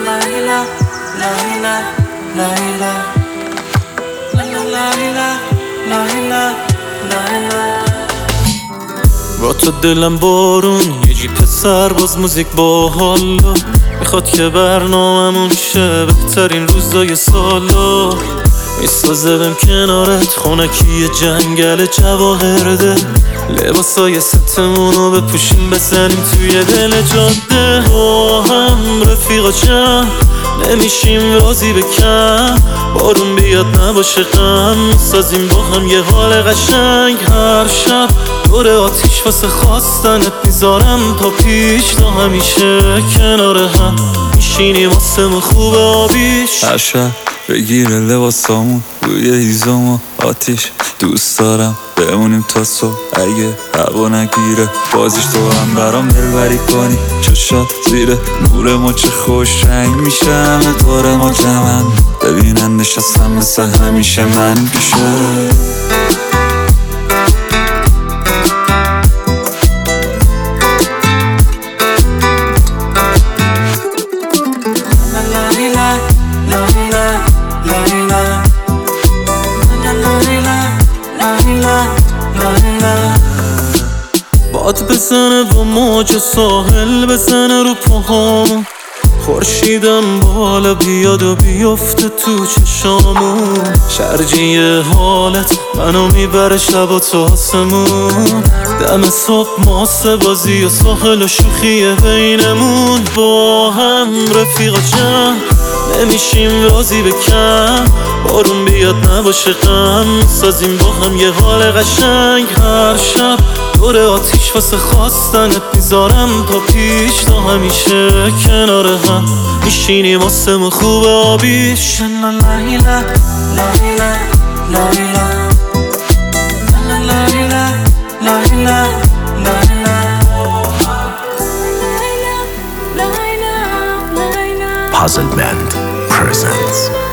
با تو دلم بارون یه جیپ سرباز موزیک با حالا میخواد که برنامه‌مون شه بهترین روزای سالا میسازه بهم کنارت خونکی جنگل جواهرده لباسای ستمونو بپوشیم بزنیم توی دل جاده با هم رفیقا چند نمیشیم راضی بکن بارون بیاد نباشه غم میسازیم با هم یه حال قشنگ هر شب دور آتیش واسه خواستنت میذارم تا پیش تا همیشه کنار هم میشینیم واسه خوب آبیش هر شب بگیره لباسامون روی هیزم و آتیش دوست دارم بمونیم تا صبح اگه هوا نگیره بازیش تو هم برام دلبری کنی چشات زیر نور ما چه خوش رنگ میشه همه دور ما جمعن ببینن نشستم مثل همیشه من پیشه باد بزنه و موج ساحل بزنه رو پاهامون خورشیدم بالا بیاد و بیفته تو چشامون شرجی حالت منو میبره شب و تو آسمون دم صبح ماسه بازی و ساحل و شوخی بینمون با هم رفیقا جمع نمیشیم راضی بکن بارون بیاد نباشه غم میسازیم با هم یه حال قشنگ هر شب دور آتیش واسه خواستنت میذارم تا پیش تا همیشه کنار هم میشینیم واسه خوب آبیش Puzzle Band presents